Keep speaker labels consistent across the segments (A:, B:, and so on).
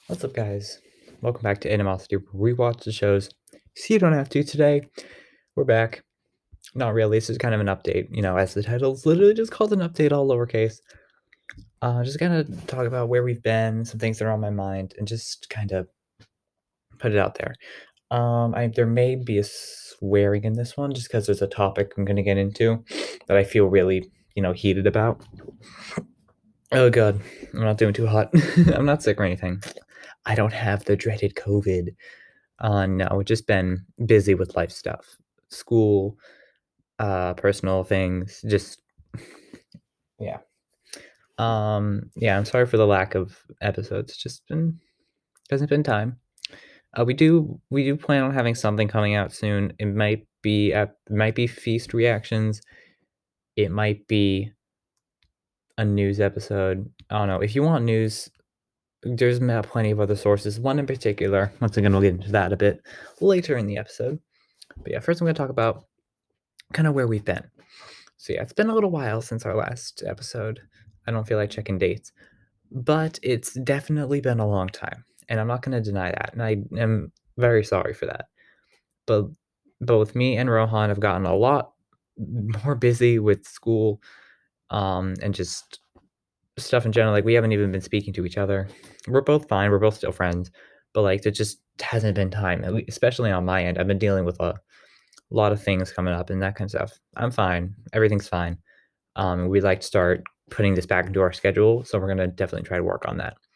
A: What's up, guys? Welcome back to Animosity, where we watch the shows so you don't have to. Today, we're back. Not really, this is kind of an update, as the title's literally just called an update, all lowercase. Just gonna talk about where we've been, some things that are on my mind, and just kind of put it out there. There may be a swearing in this one, just because there's a topic I'm gonna get into that I feel really, heated about. Oh god, I'm not doing too hot. I'm not sick or anything. I don't have the dreaded COVID. No, just been busy with life stuff, school, personal things, just yeah. Yeah, I'm sorry for the lack of episodes. Just been hasn't been time. We do plan on having something coming out soon. It might be feast reactions. It might be a news episode. I don't know. If you want news, there's plenty of other sources. One in particular. Once again, we'll get into that a bit later in the episode. But yeah, first I'm going to talk about kind of where we've been. So yeah, it's been a little while since our last episode. I don't feel like checking dates, but it's definitely been a long time, and I'm not going to deny that, and I am very sorry for that. But both me and Rohan have gotten a lot more busy with school, and just stuff in general. Like we haven't even been speaking to each other. We're both fine. We're both still friends, but like there just hasn't been time, especially on my end. I've been dealing with a lot of things coming up and that kind of stuff. I'm fine. Everything's fine. We'd like to start putting this back into our schedule, so we're gonna definitely try to work on that.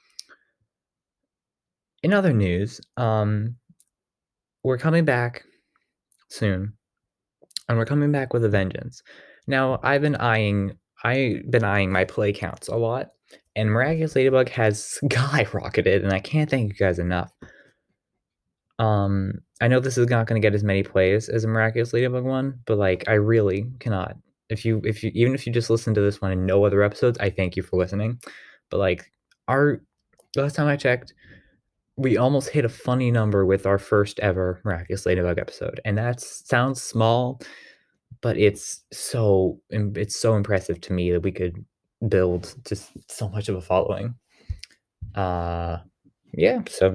A: In other news, we're coming back soon, and we're coming back with a vengeance. Now, I've been eyeing my play counts a lot, and Miraculous Ladybug has skyrocketed, and I can't thank you guys enough. I know this is not gonna get as many plays as a Miraculous Ladybug one, but like I really cannot. If you even if you just listen to this one and no other episodes, I thank you for listening. But like our last time I checked, we almost hit a funny number with our first ever Miraculous Ladybug episode, and that sounds small, but it's so impressive to me that we could build just so much of a following. Yeah, so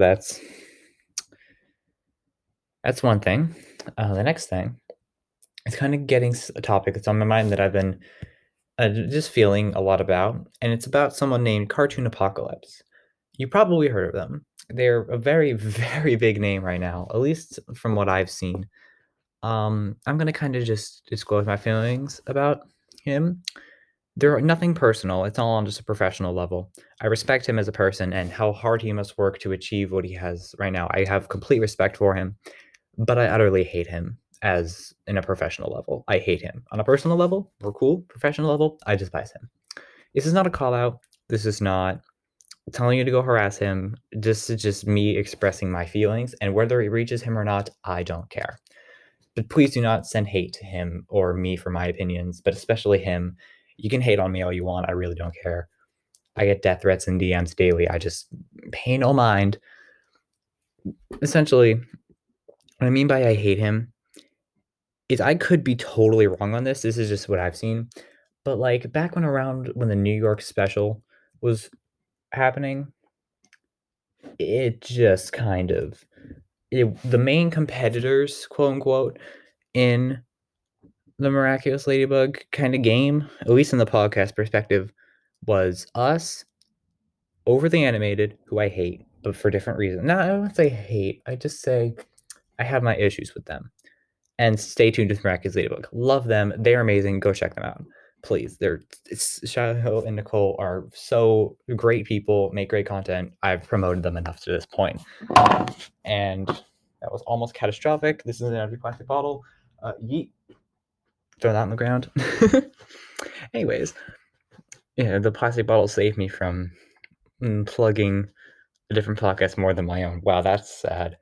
A: that's one thing. The next thing is kind of getting a topic that's on my mind that I've been just feeling a lot about, and it's about someone named Cartoon Apocalypse. You probably heard of them. They're a very, very big name right now, at least from what I've seen. I'm gonna kind of just disclose my feelings about him. They're nothing personal. It's all on just a professional level. I respect him as a person and how hard he must work to achieve what he has right now. I have complete respect for him, but I utterly hate him as in a professional level. I hate him. On a personal level, we're cool. Professional level, I despise him. This is not a call out. This is not telling you to go harass him. This is just me expressing my feelings, and whether it reaches him or not, I don't care. But please do not send hate to him or me for my opinions, but especially him. You can hate on me all you want. I really don't care. I get death threats and DMs daily. I just pay no mind. Essentially, what I mean by I hate him is I could be totally wrong on this. This is just what I've seen. But like back when the New York special was happening, it just kind of the main competitors, quote unquote, in the Miraculous Ladybug kind of game, at least in the podcast perspective, was us, Overly Animated, who I hate, but for different reasons. No, I don't say hate. I just say I have my issues with them. And stay tuned with Miraculous Ladybug. Love them. They're amazing. Go check them out. Please. Shadow and Nicole are so great people, make great content. I've promoted them enough to this point. And that was almost catastrophic. This is an empty plastic bottle. Yeet. Throw that on the ground. Anyways, yeah, the plastic bottle saved me from plugging a different podcast more than my own. Wow, that's sad.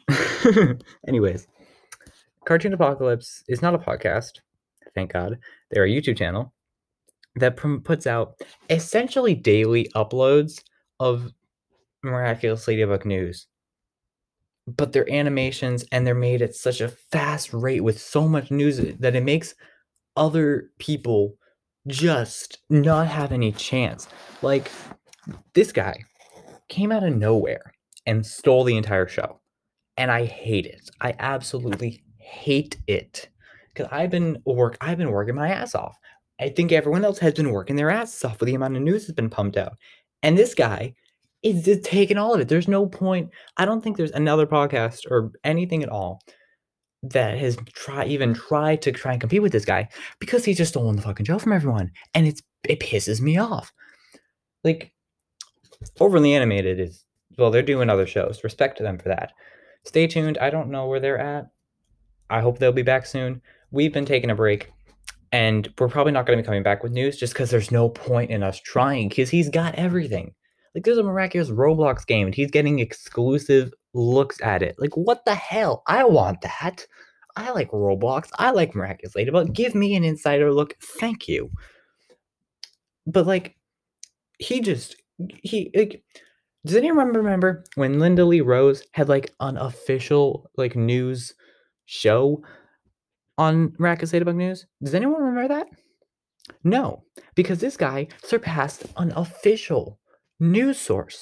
A: Anyways, Cartoon Apocalypse is not a podcast, thank God. They're a YouTube channel that puts out essentially daily uploads of Miraculous Ladybug news. But their animations and they're made at such a fast rate with so much news that it makes other people just not have any chance. Like, this guy came out of nowhere and stole the entire show. And I hate it. I absolutely hate it. Because I've been working my ass off. I think everyone else has been working their asses off with the amount of news that's been pumped out. And this guy is just taking all of it. There's no point. I don't think there's another podcast or anything at all that has tried to try and compete with this guy because he's just stolen the fucking show from everyone. And it pisses me off. Like, Overly Animated is, well, they're doing other shows. Respect to them for that. Stay tuned. I don't know where they're at. I hope they'll be back soon. We've been taking a break, and we're probably not going to be coming back with news just because there's no point in us trying because he's got everything. Like, there's a miraculous Roblox game, and he's getting exclusive looks at it. Like, what the hell? I want that. I like Roblox. I like Miraculous Ladybug. Give me an insider look. Thank you. But, like, like, does anyone remember when Linda Lee Rose had, like, an official, like, news show on Miraculous Ladybug News? Does anyone remember that? No, because this guy surpassed an official news source.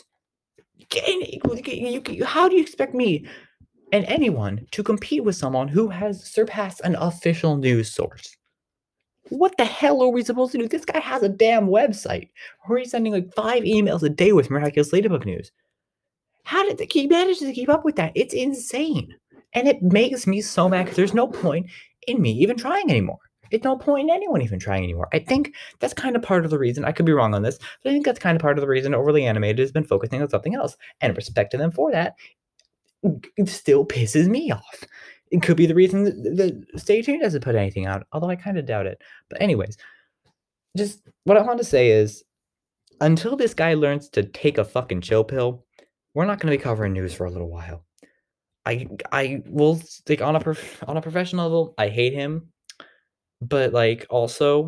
A: How do you expect me and anyone to compete with someone who has surpassed an official news source? What the hell are we supposed to do? This guy has a damn website where he's sending like 5 emails a day with Miraculous Ladybug News. How did he manage to keep up with that? It's insane. And it makes me so mad because there's no point in me even trying anymore. It's no point in anyone even trying anymore. I think that's kind of part of the reason. I could be wrong on this, but I think that's kind of part of the reason Overly Animated has been focusing on something else. And respect to them for that, it still pisses me off. It could be the reason that Stay Tuned doesn't put anything out, although I kind of doubt it. But anyways, just what I want to say is, until this guy learns to take a fucking chill pill, we're not going to be covering news for a little while. I will, like, on a professional level, I hate him, but like also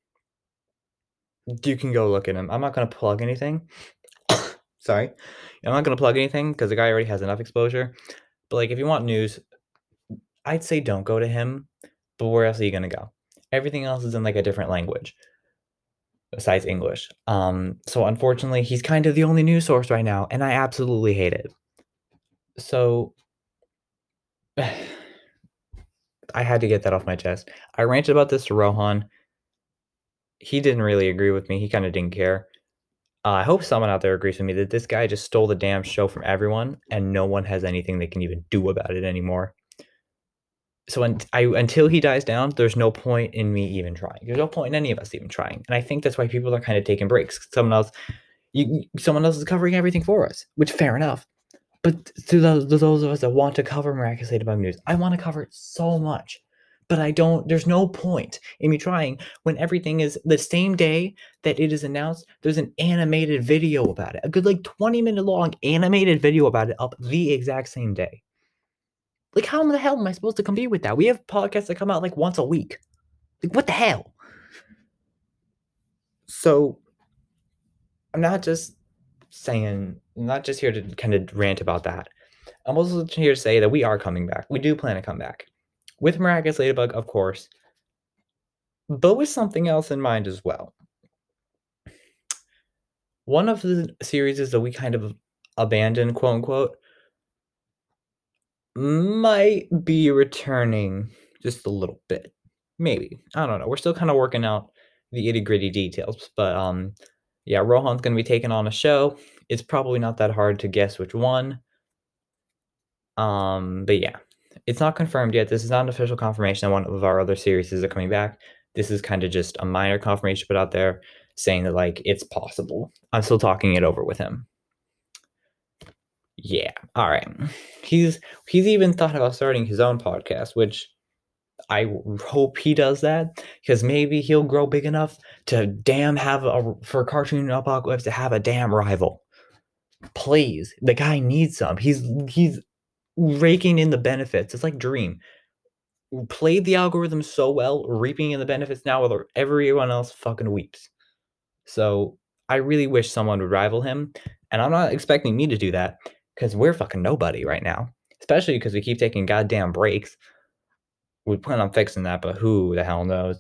A: you can go look at him. I'm not going to plug anything. Sorry. I'm not going to plug anything because the guy already has enough exposure. But like, if you want news, I'd say don't go to him. But where else are you going to go? Everything else is in like a different language besides English. So unfortunately, he's kind of the only news source right now, and I absolutely hate it. So I had to get that off my chest. I ranted about this to Rohan. He didn't really agree with me. He kind of didn't care. I hope someone out there agrees with me that this guy just stole the damn show from everyone, and no one has anything they can even do about it anymore. So until he dies down, there's no point in me even trying. There's no point in any of us even trying. And I think that's why people are kind of taking breaks. Someone else is covering everything for us, which fair enough. But to those of us that want to cover Miraculous Ladybug News, I want to cover it so much. But I don't, there's no point in me trying when everything is the same day that it is announced. There's an animated video about it, a good like 20-minute long animated video about it up the exact same day. Like, how in the hell am I supposed to compete with that? We have podcasts that come out like once a week. Like, what the hell? So, I'm not just here to kind of rant about that. I'm also here to say that we are coming back. We do plan to come back. With Miraculous Ladybug, of course, but with something else in mind as well. One of the series that we kind of abandoned, quote unquote, might be returning just a little bit. Maybe. I don't know. We're still kind of working out the itty-gritty details. But yeah, Rohan's going to be taking on a show. It's probably not that hard to guess which one. But yeah, it's not confirmed yet. This is not an official confirmation that one of our other series are coming back. This is kind of just a minor confirmation put out there saying that, like, it's possible. I'm still talking it over with him. Yeah, all right. He's even thought about starting his own podcast, which I hope he does that, because maybe he'll grow big enough to for Cartoon Apocalypse to have a damn rival. Please, the guy needs some. He's raking in the benefits. It's like Dream. Played the algorithm so well, reaping in the benefits now while everyone else fucking weeps. So I really wish someone would rival him, and I'm not expecting me to do that, because we're fucking nobody right now. Especially because we keep taking goddamn breaks. We plan on fixing that, but who the hell knows?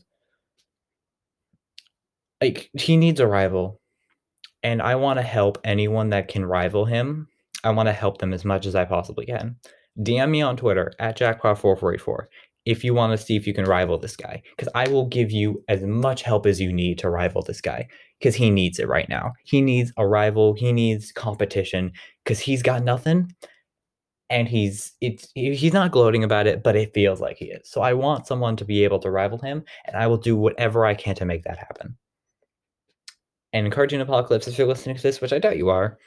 A: Like, he needs a rival, and I want to help anyone that can rival him. I want to help them as much as I possibly can. DM me on Twitter at jackpot4484 if you want to see if you can rival this guy, because I will give you as much help as you need to rival this guy, because he needs it right now. He needs a rival. He needs competition, because he's got nothing, and he's not gloating about it, but it feels like he is. So I want someone to be able to rival him, and I will do whatever I can to make that happen. And Cartoon Apocalypse, if you're listening to this, which I doubt you are,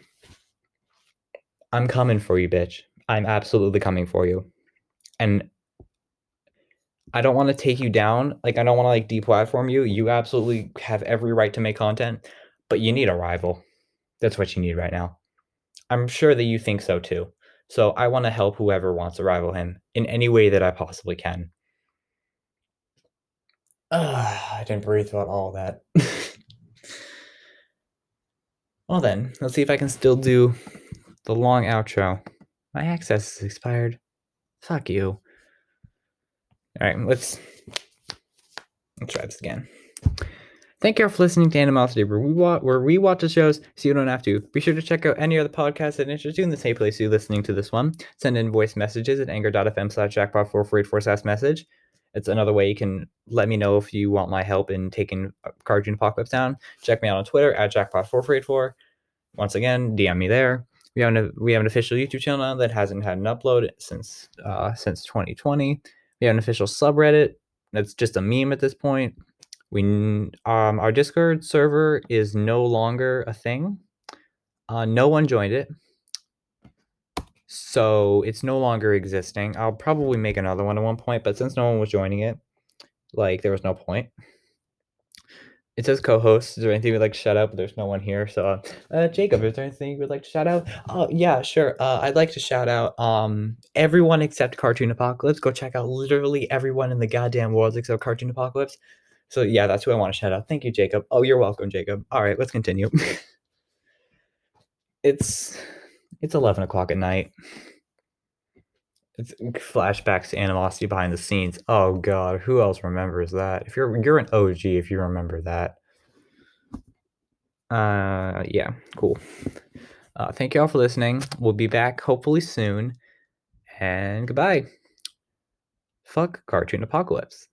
A: I'm coming for you, bitch. I'm absolutely coming for you. And I don't want to take you down. Like, I don't want to like deplatform you. You absolutely have every right to make content, but you need a rival. That's what you need right now. I'm sure that you think so too. So I want to help whoever wants to rival him in any way that I possibly can. I didn't breathe about all that. Well then, let's see if I can still do the long outro. My access is expired. Fuck you. Alright, let's try this again. Thank you all for listening to Animosity, where we watch the shows so you don't have to. Be sure to check out any other podcasts that interest you in the same place you're listening to this one. Send in voice messages at anchor.fm/jackpot4484/message. It's another way you can let me know if you want my help in taking Cartoon Apocalypse down. Check me out on Twitter at jackpot4484. Once again, DM me there. We have an official YouTube channel now that hasn't had an upload since 2020. We have an official subreddit that's just a meme at this point. Our Discord server is no longer a thing. No one joined it, so it's no longer existing. I'll probably make another one at one point, but since no one was joining it, like, there was no point. It says co-host. Is there anything you'd like to shout out? But there's no one here. So, Jacob, is there anything you would like to shout out? Oh, yeah, sure. I'd like to shout out everyone except Cartoon Apocalypse. Go check out literally everyone in the goddamn world except Cartoon Apocalypse. So, yeah, that's who I want to shout out. Thank you, Jacob. Oh, you're welcome, Jacob. All right, let's continue. It's 11 o'clock at night. It's flashbacks to Animosity behind the scenes. Oh god, who else remembers that? If you're an OG if you remember that. Yeah, cool. Thank you all for listening. We'll be back hopefully soon. And goodbye. Fuck Cartoon Apocalypse.